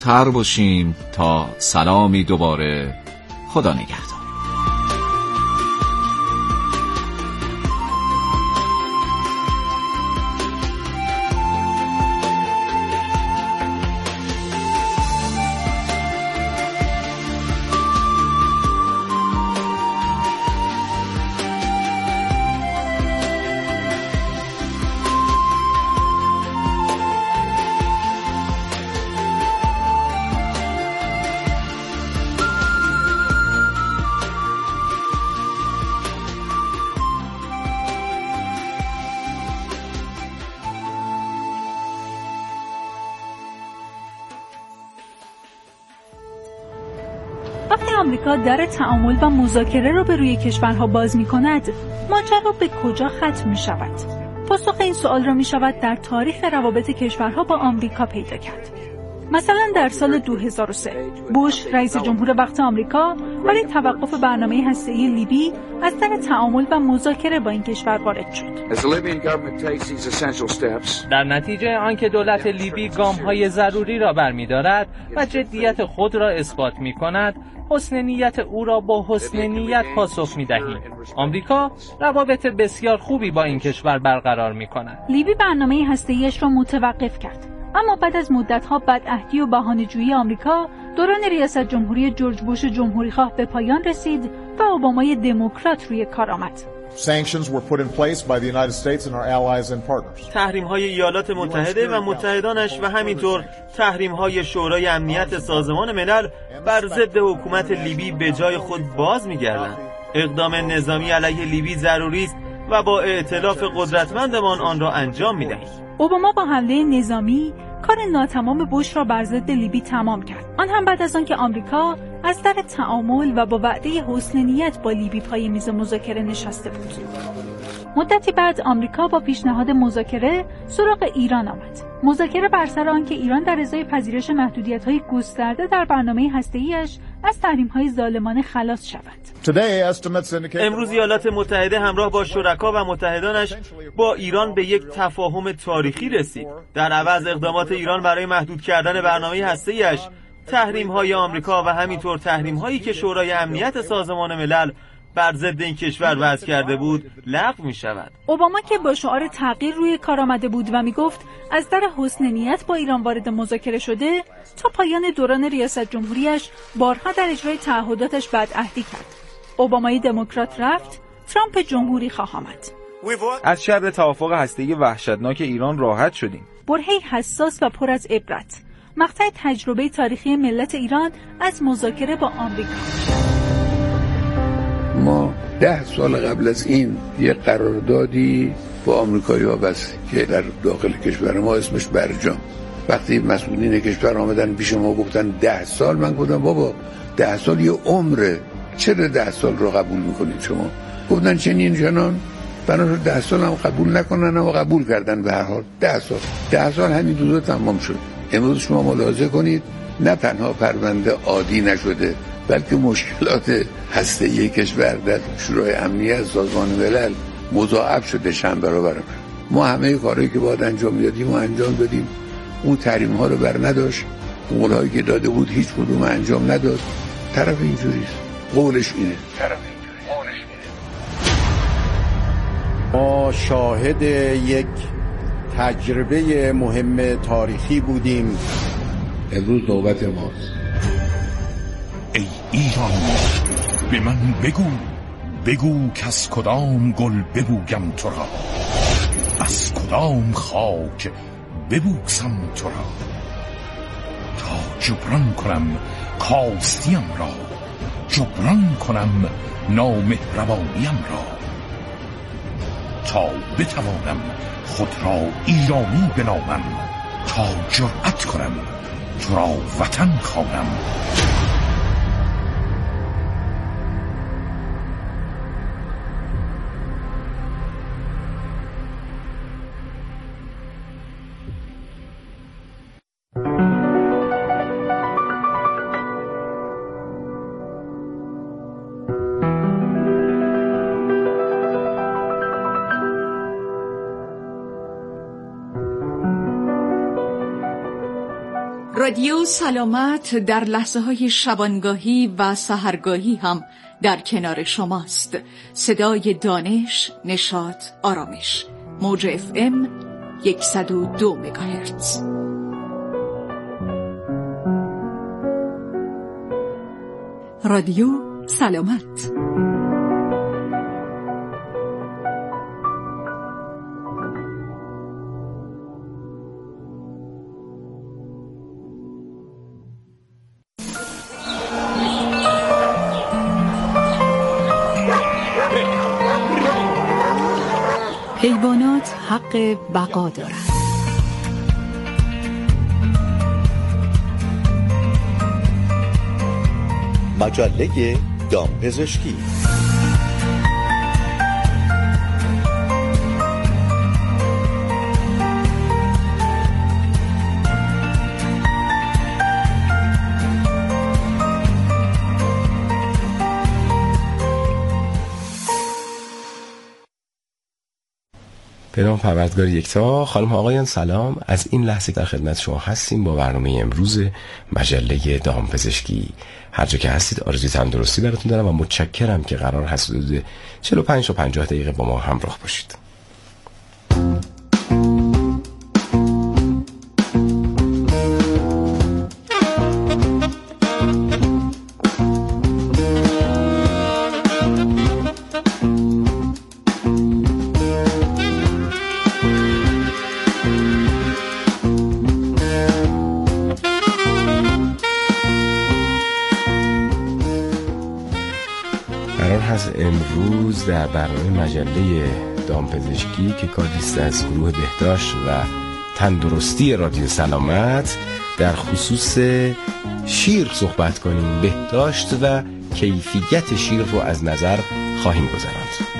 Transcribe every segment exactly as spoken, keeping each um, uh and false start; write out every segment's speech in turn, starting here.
تر باشیم تا سلامی دوباره. خدا نگهدار. وقتی آمریکا در تعامل و مذاکره را به روی کشورها باز می‌کند، ماجرا به کجا ختم می‌شود؟ پاسخ این سوال را می‌شود در تاریخ روابط کشورها با آمریکا پیدا کرد. مثلا در سال دو هزار و سه بوش رئیس جمهور وقت آمریکا برای توقف برنامه هسته‌ای لیبی از در تعامل و مذاکره با این کشور وارد شد. در نتیجه آنکه دولت لیبی گام‌های ضروری را برمی‌دارد و جدیت خود را اثبات می‌کند، حسن نیت او را با حسن نیت پاسخ می‌دهیم. آمریکا روابط بسیار خوبی با این کشور برقرار می‌کند. لیبی برنامه هسته‌ایش را متوقف کرد. اما بعد از مدت‌ها بدعهدی و بهانه‌جویی آمریکا، دوران ریاست جمهوری جورج بوش جمهوری‌خواه به پایان رسید و اوبامای دموکرات روی کار آمد. Sanctions were put in place by the United States and our allies and partners. تحریم‌های ایالات متحده و متحدانش و همینطور تحریم‌های شورای امنیت سازمان ملل بر ضد حکومت لیبی به جای خود باز می‌گردند. اقدام نظامی علیه لیبی ضروری است و با ائتلاف قدرتمندمان آن را انجام می‌دهیم. اوباما با حمله نظامی کار ناتمام بوش را بر ضد لیبی تمام کرد. آن هم بعد از آنکه آمریکا از در تعامل و با وعده حسن نیت با لیبی پای میز مذاکره نشسته بود. مدتی بعد آمریکا با پیشنهاد مذاکره سراغ ایران آمد. مذاکره بر سر آنکه ایران در ازای پذیرش محدودیت‌های گسترده در برنامه هسته‌ایش از تحریم‌های ظالمانه خلاص شود. امروز ایالات متحده همراه با شرکا و متحدانش با ایران به یک تفاهم تاریخی رسید. در عوض اقدامات ایران برای محدود کردن برنامه هسته‌ایش، تحریم‌های آمریکا و همینطور تحریم‌هایی که شورای امنیت سازمان ملل بر ضد این کشور وضع کرده بود لغو می‌شود. اوباما که با شعار تغییر روی کار آمده بود و میگفت از در حسن نیت با ایران وارد مذاکره شده، تا پایان دوران ریاست جمهوریش بارها در اجرای تعهداتش بدعهدی کرد. اوبامای دموکرات رفت، ترامپ جمهوری خواه آمد. از شر توافق هسته‌ای وحشتناک ایران راحت شدیم. برهه‌ای حساس و پر از عبرت، مقطع تجربه تاریخی ملت ایران از مذاکره با آمریکا. ما ده سال قبل از این یه قراردادی با آمریکایی‌ها بس که در داخل کشور ما اسمش برجام. وقتی مسئولین کشور آمدن پیش ما گفتن ده سال، من گفتم بابا ده سال یه عمره، چرا ده سال رو قبول میکنید شما؟ گفتن چنین چنان، بنابراین ده سال هم قبول نکنن و قبول کردن. به هر حال ده سال ده سال همین دو تمام شد. امروز شما ملاحظه کنید نه تنها پرونده عادی نشده، بلکه مشکلات هسته‌ای کشور در شورای امنیت سازمان ملل مضاعف شده چند برابر. ما همه کارهایی که باید انجام میدادیم و انجام دادیم. اون تحریم ها رو بر نداشت، قولهایی که داده بود هیچ کدوم انجام نداد. طرف اینجوریست، قولش اینه، طرف اینجوریست، قولش اینه. ما شاهد یک تجربه مهم تاریخی بودیم. امروز نوبت ماست. ای ایران، به من بگو بگو که از کدام گل ببویم تو را، از کدام خاک ببوسم تو را، تا جبران کنم کاستیم را، جبران کنم نامهربانیم را، تا بتوانم خود را ایرانی بنامم، تا جرأت کنم تو را وطن خوانم. رادیو سلامت در لحظه های شبانگاهی و سحرگاهی هم در کنار شماست. صدای دانش، نشاط، آرامش. موج اف ام صد و دو مگاهرتز. رادیو سلامت. حیوانات حق بقا دارند. مجله دامپزشکی. به نام پروردگار یکتا. خانم آقایان سلام، از این لحظه در خدمت شما هستیم با برنامه امروز مجله دامپزشکی. هر جا که هستید آرزوی تندرستی براتون دارم و متشکرم که قرار هست حدود چهل و پنج تا پنجاه دقیقه با ما همراه باشید. امروز در برنامه مجله دامپزشکی که کاریست از گروه بهداشت و تندرستی رادیو سلامت در خصوص شیر صحبت کنیم. بهداشت و کیفیت شیر رو از نظر خواهیم گذراند.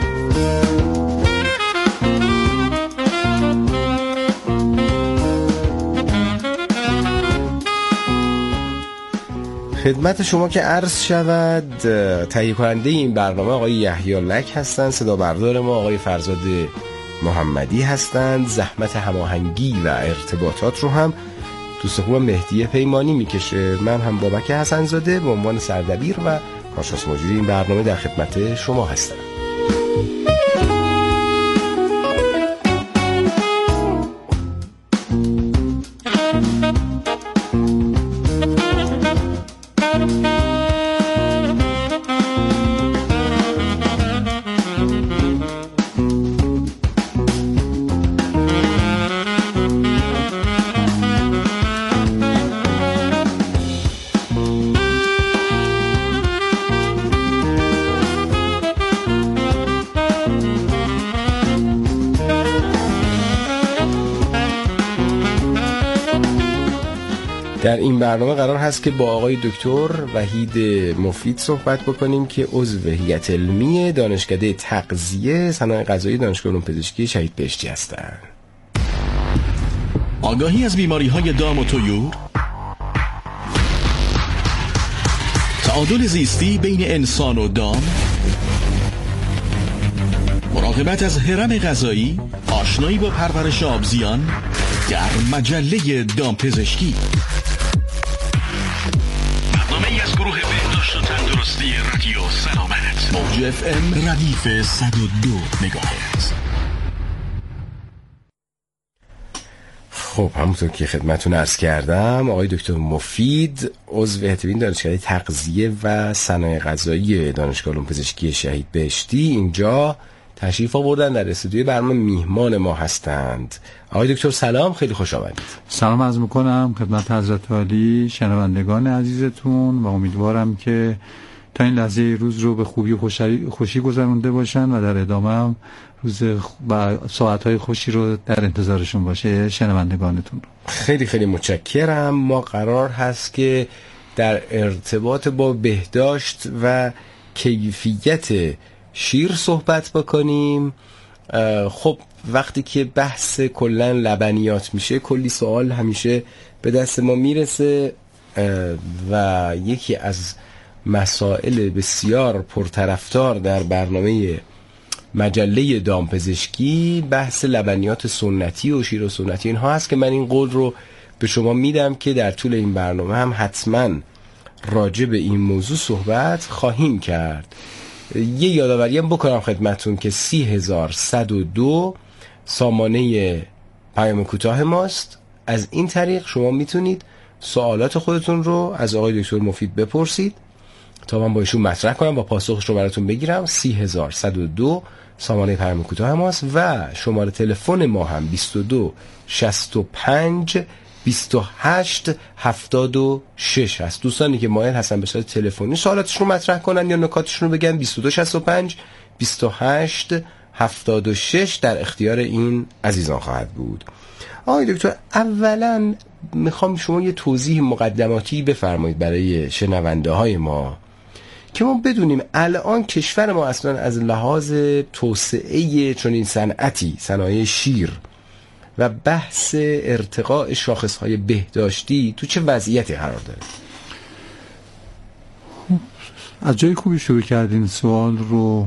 خدمت شما که عرض شود، تهیه کننده این برنامه آقای یحیی لک هستند، صدا بردار ما آقای فرزاد محمدی هستند، زحمت هماهنگی و ارتباطات رو هم دوست خوب مهدی پیمانی میکشه. من هم بابک حسن‌زاده به عنوان سردبیر و کارشناس مجری این برنامه در خدمت شما هستم. در این برنامه قرار هست که با آقای دکتر وحید مفید صحبت بکنیم که عضو هیئت علمی دانشکده تغذیه صنایع غذایی دانشگاه علوم پزشکی شهید بهشتی هستند. آگاهی از بیماری‌های دام و طیور، تعادل زیستی بین انسان و دام، مراقبت از هرم غذایی، آشنایی با پرورش آبزیان در مجله دامپزشکی. برنامه‌ای از گروه بهداشت و تندرستی رادیو سلامت. موج اف ام ردیف صد و دو مگاهرتز. خب همونطور که خدمتون عرض کردم، آقای دکتر مفید عضو هیئت علمی دانشکده تغذیه و صنایع غذایی دانشگاه علوم پزشکی شهید بهشتی اینجا تشریف آوردن، در استودیوی برنامه میهمان ما هستند. آقای دکتر سلام، خیلی خوش آمدید. سلام عرض میکنم خدمت حضرت عالی، شنوندگان عزیزتون، و امیدوارم که تا این لحظه روز رو به خوبی و خوشی, خوشی گذرونده باشن و در ادامه هم روز و ساعتهای خوشی رو در انتظارشون باشه شنوندگانتون رو. خیلی خیلی متشکرم. ما قرار هست که در ارتباط با بهداشت و کیفیت شیر صحبت بکنیم. خب وقتی که بحث کلن لبنیات میشه کلی سوال همیشه به دست ما میرسه و یکی از مسائل بسیار پرطرفدار در برنامه مجله دامپزشکی بحث لبنیات سنتی و شیر سنتی اینها هست که من این قول رو به شما میدم که در طول این برنامه هم حتما راجع به این موضوع صحبت خواهیم کرد. یه یادآوری هم بکنم خدمتون که سی هزار صد و دو سامانه پیام کوتاه ماست. از این طریق شما میتونید سوالات خودتون رو از آقای دکتر مفید بپرسید تا من با ایشون مطرح کنم و پاسخش رو براتون بگیرم. سی هزار صد و دو سامانه پیام کوتاه ماست و شماره تلفن ما هم بیست و دو شصت و پنج بیست و هشت هفتاد و شش هست. دوستانی که مایل هستن به صورت تلفنی سوالاتشون رو مطرح کنن یا نکاتشون رو بگن، بیست و دو شصت و پنج بیست و هشت هفتاد و شش در اختیار این عزیزان خواهد بود. آقای دکتر، اولا میخوام شما یه توضیح مقدماتی بفرمایید برای شنونده های ما که ما بدونیم الان کشور ما اصلا از لحاظ توسعه چنین صنعتی، صنایع شیر و بحث ارتقاء شاخصهای بهداشتی تو چه وضعیتی قرار داره؟ از جای خوبی شروع کردین سوال رو.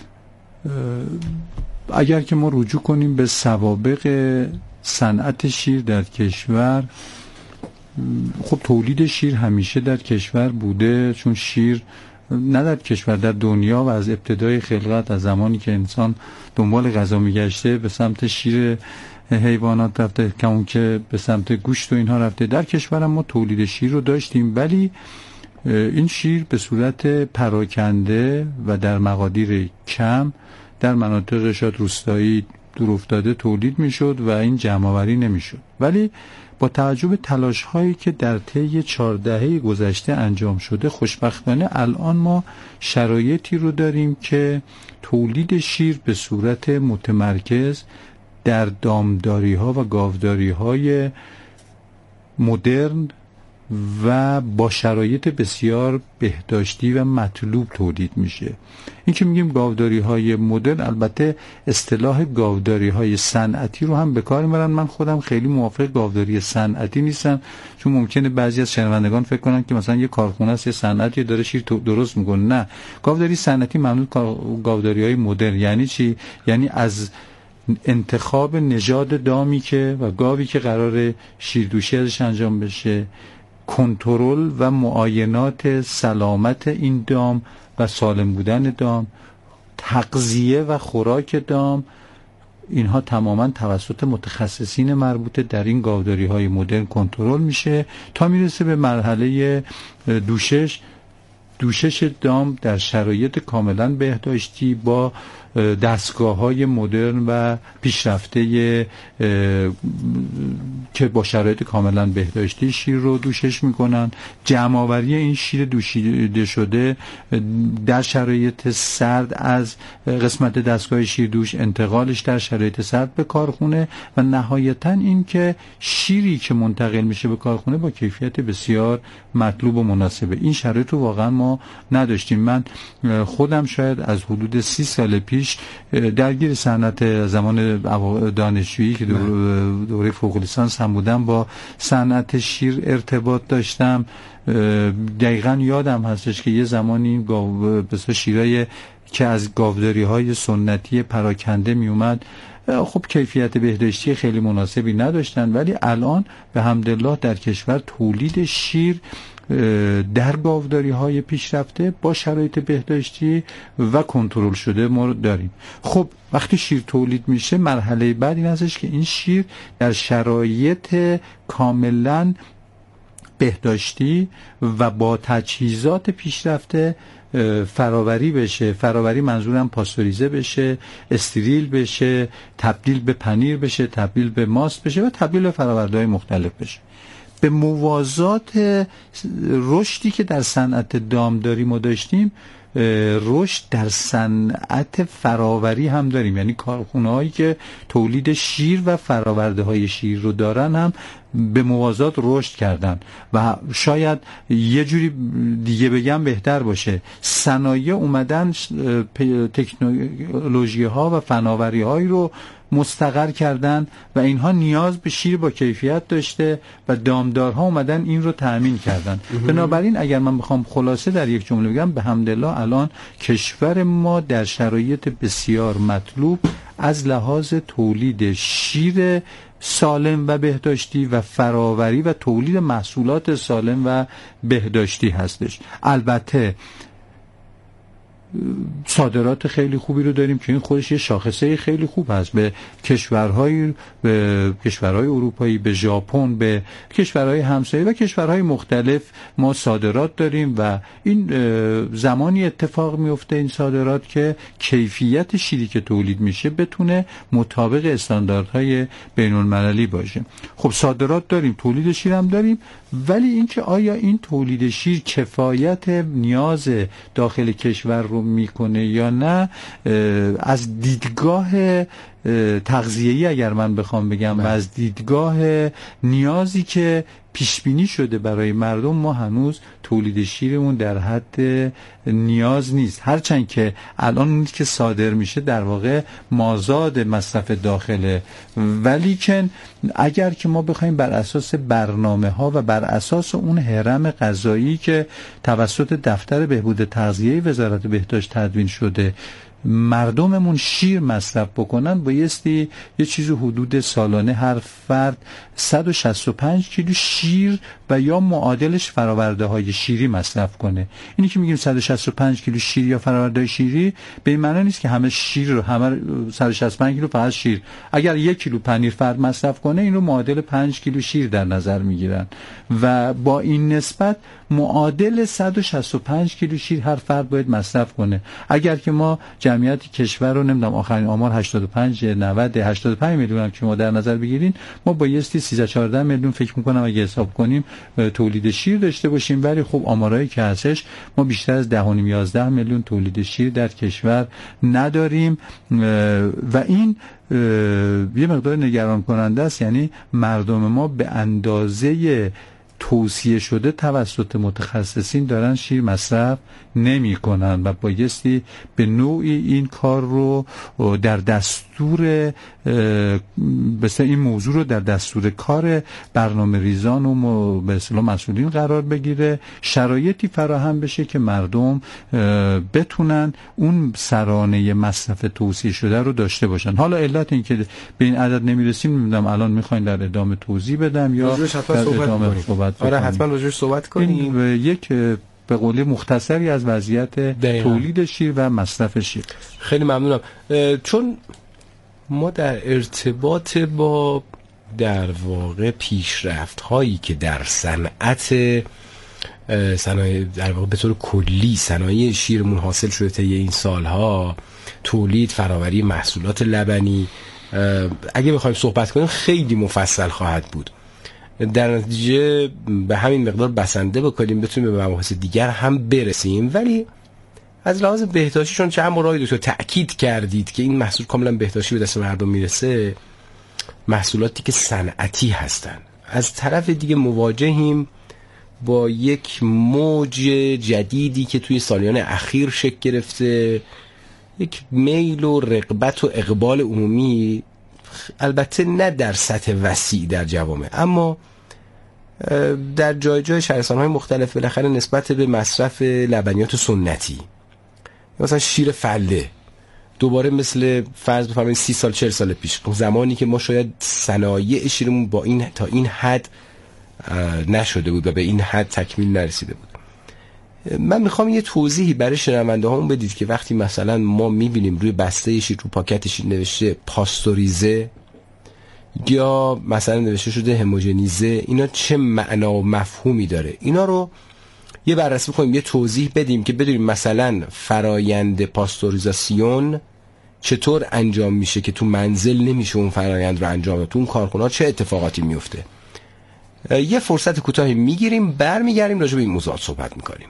اگر که ما رجوع کنیم به سوابق صنعت شیر در کشور، خب تولید شیر همیشه در کشور بوده، چون شیر نه در کشور، در دنیا و از ابتدای خلقت، از زمانی که انسان دنبال غذا میگشته به سمت شیر حیوانات رفته، کمون که به سمت گوشت و اینها رفته. در کشورم ما تولید شیر رو داشتیم، ولی این شیر به صورت پراکنده و در مقادیر کم در مناطق شاید روستایی دورافتاده تولید میشد و این جمع‌آوری نمیشد. ولی با توجه به تلاش هایی که در طی چهار دهه گذشته انجام شده، خوشبختانه الان ما شرایطی رو داریم که تولید شیر به صورت متمرکز در دامداری ها و گاوداری های مدرن و با شرایط بسیار بهداشتی و مطلوب تولید میشه. این که میگیم گاوداری های مدرن، البته اصطلاح گاوداری های صنعتی رو هم به کار میبرن. من خودم خیلی موافق گاوداری صنعتی نیستم، چون ممکنه بعضی از شنوندگان فکر کنن که مثلا یه کارخونه است، یه صنعتی داره شیر درست میکنه. نه، گاوداری صنعتی ممنوع گاوداری های مدرن. یعنی چی؟ یعنی از انتخاب نژاد دامی که و گاوی که قرار شیردوشی ازش انجام بشه، کنترل و معاینات سلامت این دام و سالم بودن دام، تغذیه و خوراک دام، اینها تماما توسط متخصصین مربوطه در این گاوداری های مدرن کنترل میشه تا میرسه به مرحله دوشش دوشش دام در شرایط کاملا بهداشتی با دستگاه های مدرن و پیشرفته که با شرایط کاملا بهداشتی شیر رو دوشش میکنن. جمع‌آوری این شیر دوشیده شده در شرایط سرد از قسمت دستگاه شیردوش، انتقالش در شرایط سرد به کارخونه و نهایتا این که شیری که منتقل میشه به کارخونه با کیفیت بسیار مطلوب و مناسبه. این شرایط رو واقعا ما نداشتیم. من خودم شاید از حدود سی سال پیش درگیر صنعت زمان دانشجویی که دوره فوق لیسانس هم بودم با صنعت شیر ارتباط داشتم. دقیقاً یادم هستش که یه زمانی بسیار شیرای که از گاوداری های سنتی پراکنده می اومد خب کیفیت بهداشتی خیلی مناسبی نداشتن، ولی الان به حمدالله در کشور تولید شیر در گاوداری های پیشرفته با شرایط بهداشتی و کنترل شده ما داریم. خب وقتی شیر تولید میشه، مرحله بعد این هستش که این شیر در شرایط کاملا بهداشتی و با تجهیزات پیشرفته فراوری بشه. فراوری منظورم پاستوریزه بشه، استریل بشه، تبدیل به پنیر بشه، تبدیل به ماست بشه و تبدیل به فرآورده‌های مختلف بشه. به موازات رشدی که در صنعت دامداری ما داشتیم، رشد در صنعت فراوری هم داریم. یعنی کارخونه‌هایی که تولید شیر و فراورده‌های شیر رو دارن هم به موازات رشد کردن و شاید یه جوری دیگه بگم بهتر باشه، صنایع اومدن تکنولوژی ها و فناوری هایی رو مستقر کردن و اینها نیاز به شیر با کیفیت داشته و دامدارها اومدن این رو تأمین کردن. بنابراین اگر من بخوام خلاصه در یک جمله بگم، به حمدالله الان کشور ما در شرایط بسیار مطلوب از لحاظ تولید شیر سالم و بهداشتی و فراوری و تولید محصولات سالم و بهداشتی هستش. البته صادرات خیلی خوبی رو داریم که این خودش یه شاخصه خیلی خوب هست به کشورهای به کشورهای اروپایی، به ژاپن، به کشورهای همسایه و کشورهای مختلف ما صادرات داریم و این زمانی اتفاق میفته این صادرات که کیفیت شیری که تولید میشه بتونه مطابق استانداردهای بین المللی باشه. خب صادرات داریم، تولید شیر هم داریم، ولی اینکه آیا این تولید شیر کفایت نیاز داخل کشور رو میکنه یا نه، از دیدگاه تغذیه‌ای اگر من بخوام بگم و از دیدگاه نیازی که پیش بینی شده برای مردم، ما هنوز تولید شیرمون در حد نیاز نیست، هرچند که الان اون که صادر میشه در واقع مازاد مصرف داخله، ولی که اگر که ما بخوایم بر اساس برنامه ها و بر اساس اون هرم غذایی که توسط دفتر بهبود تغذیه وزارت بهداشت تدوین شده مردممون شیر مصرف بکنن، بایستی یه چیز حدود سالانه هر فرد صد و شصت و پنج کیلو شیر و یا معادلش فراورده های شیری مصرف کنه. اینی که میگیم صد و شصت و پنج کیلو شیر یا فراورده های شیری به این معنی نیست که همه شیر رو همه صد و شصت و پنج کیلو فقط شیر. اگر یک کیلو پنیر فرد مصرف کنه این رو معادل پنج کیلو شیر در نظر میگیرن و با این نسبت معادل صد و شصت و پنج کیلو شیر هر فرد باید مصرف کنه. اگر که ما جمعیت کشور رو نمیدونم آخرین آمار هشتاد و پنج نود هشتاد و پنج میلیون هم که ما در نظر بگیرین، ما بایستی سیزده چهارده میلیون فکر میکنم اگه حساب کنیم تولید شیر داشته باشیم، ولی خب آمارایی که هستش ما بیشتر از ده و نیم یازده میلیون تولید شیر در کشور نداریم و این یه مقدار نگران کننده است. یعنی مردم ما به اندازه توصیه شده توسط متخصصین دارن شیر مصرف نمی کنن و بایستی به نوعی این کار رو در دستور مثلا این موضوع رو در دستور کار برنامه ریزان و به اصطلاح مسئولین قرار بگیره، شرایطی فراهم بشه که مردم بتونن اون سرانه مصرف توصیه شده رو داشته باشن. حالا علت این که به این عدد نمیرسیم نمیدونم الان میخواین در ادامه توضیح بدم یا در ادامه صحبت آره حتما راجعش صحبت کنیم. یک به قولی مختصری از وضعیت دقیقا. تولید شیر و مصرف شیر. خیلی ممنونم. چون ما در ارتباط با در واقع پیشرفت هایی که در صنعت صنایع در واقع به طور کلی صنایع شیرمون حاصل شده طی این سالها، تولید فراوری محصولات لبنی، اگه بخوایم صحبت کنیم خیلی مفصل خواهد بود. در نتیجه به همین مقدار بسنده بکنیم بتونیم به مباحث دیگر هم برسیم، ولی از لحاظ بهداشتی چون چند بار دکتر تأکید کردید که این محصول کاملا بهداشتی به دست مردم میرسه، محصولاتی که صنعتی هستن، از طرف دیگه مواجهیم با یک موج جدیدی که توی سالیان اخیر شکل گرفته، یک میل و رغبت و اقبال عمومی، البته نه در سطح وسیع در جوامع، اما در جای جای شهرستان‌های مختلف بالاخره نسبت به مصرف لبنیات سنتی، مثلا شیر فله، دوباره مثل فرض بفرمایید سی سال چهل سال پیش، زمانی که ما شاید صنایع شیرمون با این تا این حد نشده بود و به این حد تکمیل نرسیده بود. من میخوام یه توضیحی برای شنونده هامون بدید که وقتی مثلا ما میبینیم روی بسته شیر رو پاکت شیر نوشته پاستوریزه یا مثلا نوشته شده هموژنیزه، اینا چه معنا و مفهومی داره؟ اینا رو یه بررسی کنیم، یه توضیح بدیم که بدونیم مثلا فرایند پاستوریزاسیون چطور انجام میشه که تو منزل نمیشه اون فرایند رو انجام داد، تو اون کارخونه چه اتفاقاتی میفته. یه فرصت کوتاهی میگیریم، برمیگردیم راجع به این موضوعات صحبت میکنیم.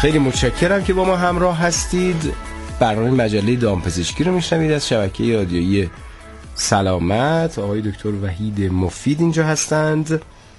خیلی متشکرم که با ما همراه هستید. برنامه مجله دامپزشکی رو میشنوید از شبکه رادیویی سلامت. آقای دکتر وحید مفید اینجا هستند،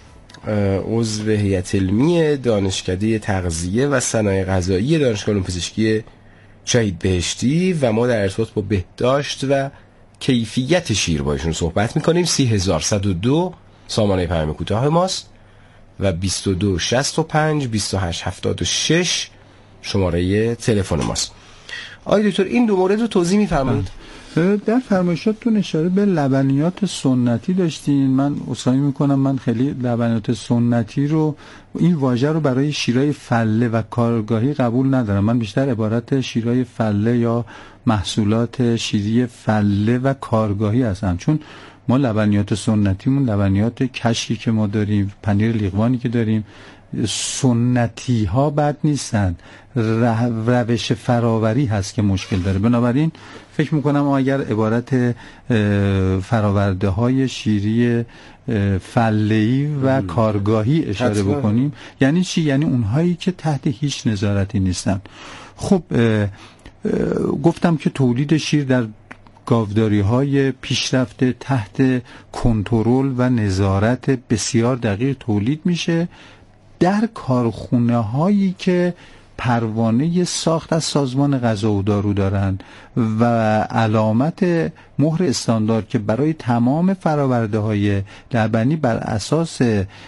عضو هیئت علمی دانشکده تغذیه و صنایع غذایی دانشگاه علوم پزشکی شهید بهشتی و ما در ارتباط با بهداشت و کیفیت شیر با ایشون صحبت میکنیم. سی هزار صد و دو سامانه پیام کوتاه ماست و بیست و دو شصت و پنج بیست و هشت هفتاد و شش شماره تلفن ماست. آقای دکتر این دو مورد رو توضیح میفرمایید؟ در فرمایشاتتون اشاره به لبنیات سنتی داشتین. من عذرخواهی میکنم، من خیلی لبنیات سنتی رو، این واژه رو برای شیرای فله و کارگاهی قبول ندارم. من بیشتر عبارت شیرای فله یا محصولات شیری فله و کارگاهی هستم، چون ما لبنیات سنتیمون لبنیات کشکی که ما داریم، پنیر لیقوانی که داریم، سنتی ها بد نیستن، روش فراوری هست که مشکل داره. بنابراین فکر میکنم اگر عبارت فراورده های شیری فله‌ای و کارگاهی اشاره حتما بکنیم، یعنی چی؟ یعنی اونهایی که تحت هیچ نظارتی نیستن. خب گفتم که تولید شیر در گاوداری های پیشرفته تحت کنترل و نظارت بسیار دقیق تولید میشه در کارخونه هایی که پروانه ساخت از سازمان غذا و دارو دارند و علامت مهر استاندارد که برای تمام فراورده های لبنی بر اساس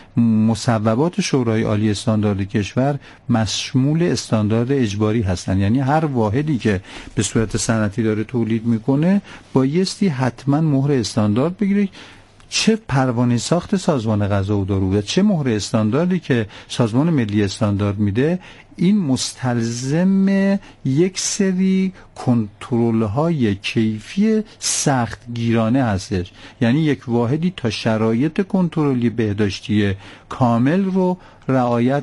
مصوبات شورای عالی استاندارد کشور مشمول استاندارد اجباری هستند. یعنی هر واحدی که به صورت صنعتی داره تولید میکنه بایستی حتما مهر استاندارد بگیره، چه پروانه ساخت سازمان غذا و دارو و چه مهر استانداردی که سازمان ملی استاندارد میده. این مستلزم یک سری کنترل های کیفی سخت گیرانه هستش. یعنی یک واحدی تا شرایط کنترلی بهداشتی کامل رو رعایت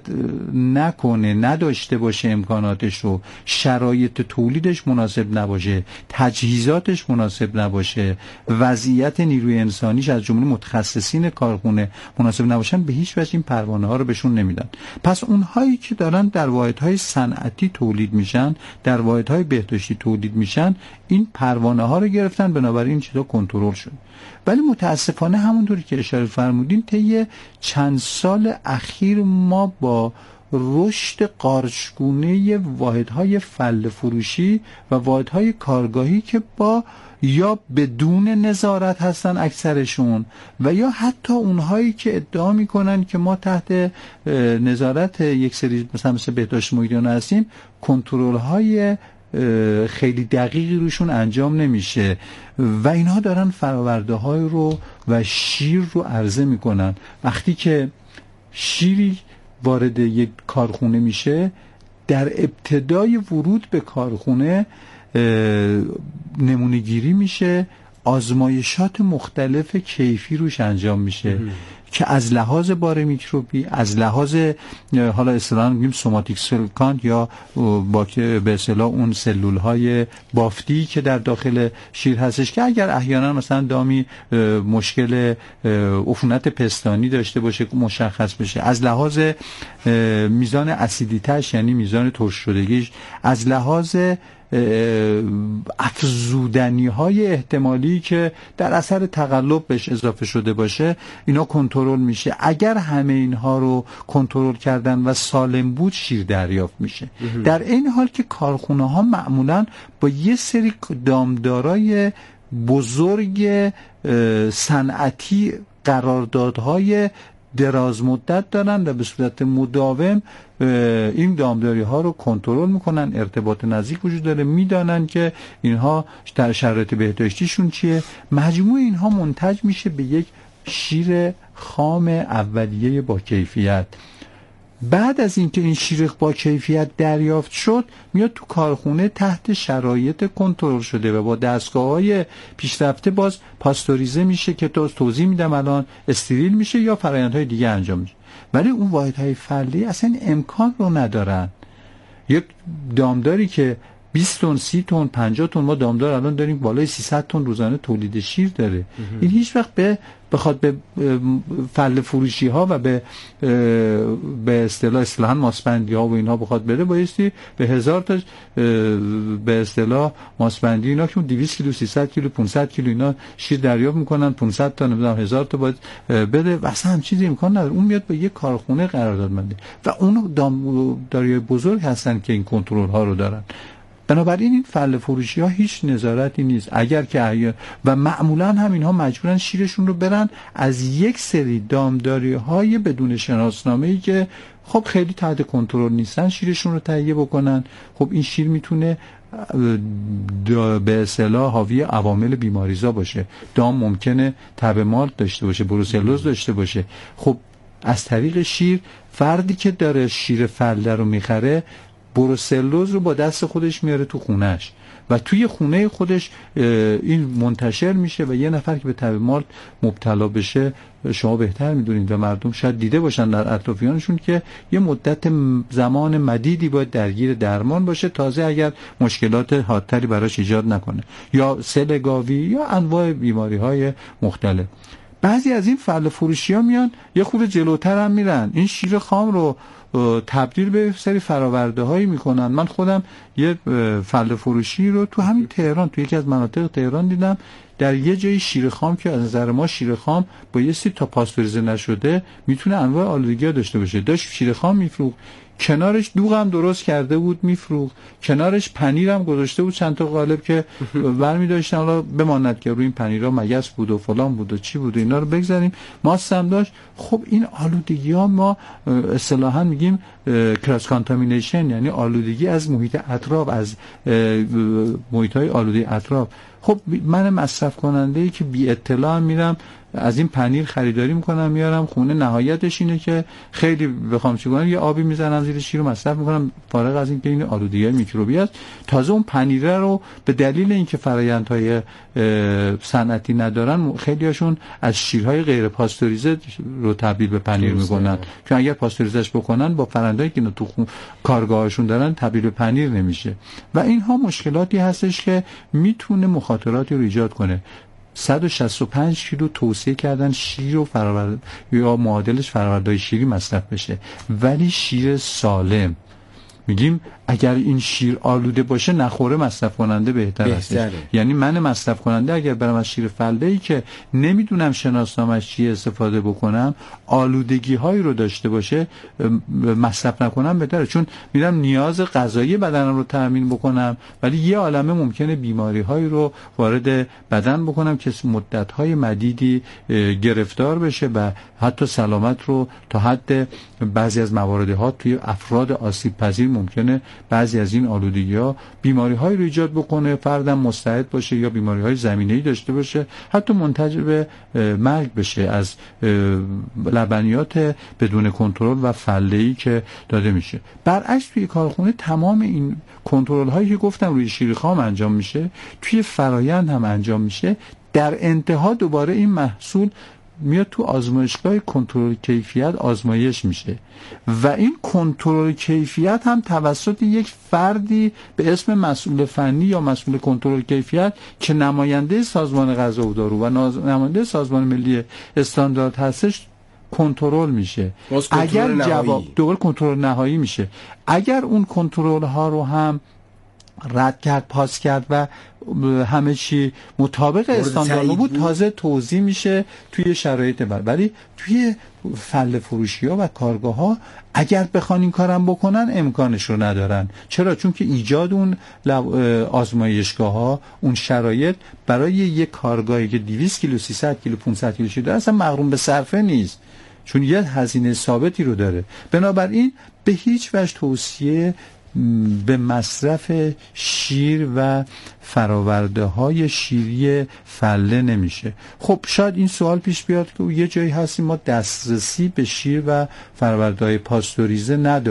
نکنه، نداشته باشه، امکاناتش رو، شرایط تولیدش مناسب نباشه، تجهیزاتش مناسب نباشه، وضعیت نیروی انسانیش از جمله متخصصین کارخونه مناسب نباشن، به هیچ وجه این پروانه ها رو بهشون نمیدن. پس اونهایی که دارن در واحدهای صنعتی تولید میشن، در واحدهای بهداشتی تولید میشن، این پروانه ها رو گرفتن، بنابراین این چیزا کنترل شد. ولی متاسفانه همونطوری که اشاره فرمودین طی چند سال اخیر ما با رشد قارچگونه واحدهای فله فروشی و واحدهای کارگاهی که با یا بدون نظارت هستن اکثرشون و یا حتی اونهایی که ادعا میکنن که ما تحت نظارت یک سری مثلا مثل بهداشت محیطیان هستیم، کنترل های خیلی دقیقی روشون انجام نمیشه و اینها دارن فراورده های رو و شیر رو عرضه میکنن. وقتی که شیری وارد یک کارخونه میشه، در ابتدای ورود به کارخونه نمونه گیری میشه، آزمایشات مختلف کیفی روش انجام میشه که از لحاظ بار میکروبی، از لحاظ حالا اصطلاحاً میگیم سوماتیک سل کانت یا با به اصطلاح اون سلول های بافتی که در داخل شیر هستش که اگر احیانا مثلا دامی مشکل عفونت پستانی داشته باشه مشخص بشه، از لحاظ میزان اسیدیتش یعنی میزان ترش شدگیش، از لحاظ افزودنی های احتمالی که در اثر تقلب بهش اضافه شده باشه، اینا کنترل میشه. اگر همه اینها رو کنترل کردن و سالم بود، شیر دریافت میشه. در این حال که کارخونه ها معمولا با یه سری دامدارای بزرگ صنعتی قراردادهای دراز مدت دارن و به صورت مداوم این دامداری ها رو کنترل میکنن، ارتباط نزدیک وجود داره، میدانن که اینها در شرایط بهداشتیشون چیه. مجموع اینها منتج میشه به یک شیر خام اولیه با کیفیت. بعد از اینکه این شیر با کیفیت دریافت شد، میاد تو کارخونه تحت شرایط کنترل شده و با دستگاه‌های پیشرفته باز پاستوریزه میشه که تو توضیح میدم الان، استریل میشه یا فرآیندهای دیگه انجام میشه. ولی اون واحدهای فله‌ای اصلا امکان رو ندارن. یک دامداری که بیست تن، سی تن، پنجاه تن. ما دامدار الان داریم بالای سیصد تن روزانه تولید شیر داره. این هیچ وقت به بخواد به فله فروشی ها و به به اصطلاح اصطلاحاً ماسپندی ها و اینها بخواد بره، بایستی به هزار تا به اصطلاح ماسپندی اینا که دویست کیلو، سیصد کیلو، پانصد کیلو اینا شیر دریافت میکنن، پانصد تا نمیدونم هزار تا باید بده، اصلا هم چیزی امکان نداره. اون میاد به یک کارخونه قراردادمنده و اون دامداری بزرگ هستن که این کنترل ها رو دارن. بنابراین این فله فروشی ها هیچ نظارتی نیست. اگر که و معمولا هم اینها مجبورن شیرشون رو برن از یک سری دامداری های بدون شناسنامه ای که خب خیلی تحت کنترل نیستن شیرشون رو تهیه بکنن. خب این شیر میتونه به اصطلاح حاوی عوامل بیماریزا باشه. دام ممکنه تب مال داشته باشه، بروسلوز داشته باشه. خب از طریق شیر فردی که داره شیر فله رو میخره بروسلوز رو با دست خودش میاره تو خونهش و توی خونه خودش این منتشر میشه و یه نفر که به تب مال مبتلا بشه، شما بهتر میدونید و مردم شاید دیده باشن در اطرافیانشون که یه مدت زمان مدیدی باید درگیر درمان باشه تازه اگر مشکلات حادتری براش ایجاد نکنه، یا سل گاوی یا انواع بیماری های مختلف. بعضی از این فله فروشی ها میان یه خورده جلوتر هم میرن، این شیر خام رو تبدیل به سری فراورده هایی میکنن. من خودم یه فله فروشی رو تو همین تهران، تو یکی از مناطق تهران دیدم، در یه جای شیر خام که از نظر ما شیر خام با یه سی تا پاستوریزه نشده میتونه انواع آلودگی ها داشته باشه، داشت شیر خام میفروخت، کنارش دوغ هم درست کرده بود میفروخت، کنارش پنیر هم گذاشته بود چند تا قالب که برمی داشتن حالا بماند که روی این پنیرها مگس بود و فلان بود و چی بود و اینا رو بگذاریم، ماست هم داشت. خب این آلودگی ها ما اصطلاحاً میگیم کراس کانتامینیشن، یعنی آلودگی از محیط اطراف، از محیط های آلوده اطراف. خب من مصرف کننده ای که بی اطلاع میرم از این پنیر خریداری میکنم میارم خونه، نهایتش اینه که خیلی بخوام چی کنم یه آبی میزنم زیر شیر رو مصرف میکنم، فارغ از این که این آلودگی میکروبی است. تازه اون پنیره رو به دلیل اینکه فرآیندهای صنعتی ندارن خیلی هاشون از شیرهای غیر پاستوریزه رو تبدیل به پنیر میکنن که اگر پاستوریزش بکنن با فرآیندهایی که تو کارگاهشون دارن تبدیل به پنیر نمیشه و اینها مشکلاتی هستش که میتونه مخاطراتی رو ایجاد کنه. صد و شصت و پنج کیلو توصیه کردن شیر و فراورده یا معادلش فرآورده‌های شیری مصرف بشه، ولی شیر سالم میگیم اگر این شیر آلوده باشه نخوره مصرف کننده بهتر است. یعنی من مصرف کننده اگر برم از شیر فله‌ای که نمیدونم شناسنامه‌اش چیه استفاده بکنم، آلودگی هایی رو داشته باشه مصرف نکنم بهتره، چون میرم نیاز غذایی بدنم رو تامین بکنم ولی یه عالمه ممکنه بیماری هایی رو وارد بدن بکنم که مدت های مدیدی گرفتار بشه و حتی سلامت رو تا حد بعضی از مواردها توی افراد آسیب پذیر ممکنه بعضی از این آلودگی ها بیماری های رو ایجاد بکنه، فردم مستعد باشه یا بیماری های زمینه‌ای داشته باشه، حتی منتج به مرگ بشه از لبنیات بدون کنترل و فله‌ای که داده میشه. برعکس توی کارخونه تمام این کنترل هایی که گفتم روی شیر خام انجام میشه، توی فرایند هم انجام میشه، در انتها دوباره این محصول میاد تو آزمایشگاه کنترل کیفیت آزمایش میشه و این کنترل کیفیت هم توسط یک فردی به اسم مسئول فنی یا مسئول کنترل کیفیت که نماینده سازمان غذا و دارو و نماینده سازمان ملی استاندارد هستش کنترل میشه. اگر جواب دوباره کنترل نهایی میشه، اگر اون کنترل ها رو هم رد کرد، پاس کرد و همه چی مطابق استاندارد بود، تازه توزیع میشه توی شرایط بر. ولی توی فله فروشی ها و کارگاه ها اگر بخوان این کارم بکنن امکانش رو ندارن. چرا؟ چون که ایجاد اون آزمایشگاه ها، اون شرایط برای یک کارگاهی که دویست کیلو، سیصد کیلو، پانصد کیلو شده اصلا مغروم به صرفه نیست، چون یه هزینه ثابتی رو داره. بنابراین به هیچ وجه توصیه به مصرف شیر و فراورده های شیری فله نمیشه. خب شاید این سوال پیش بیاد که یه جایی هستیم ما دسترسی به شیر و فراورده های پاستوریزه نداریم.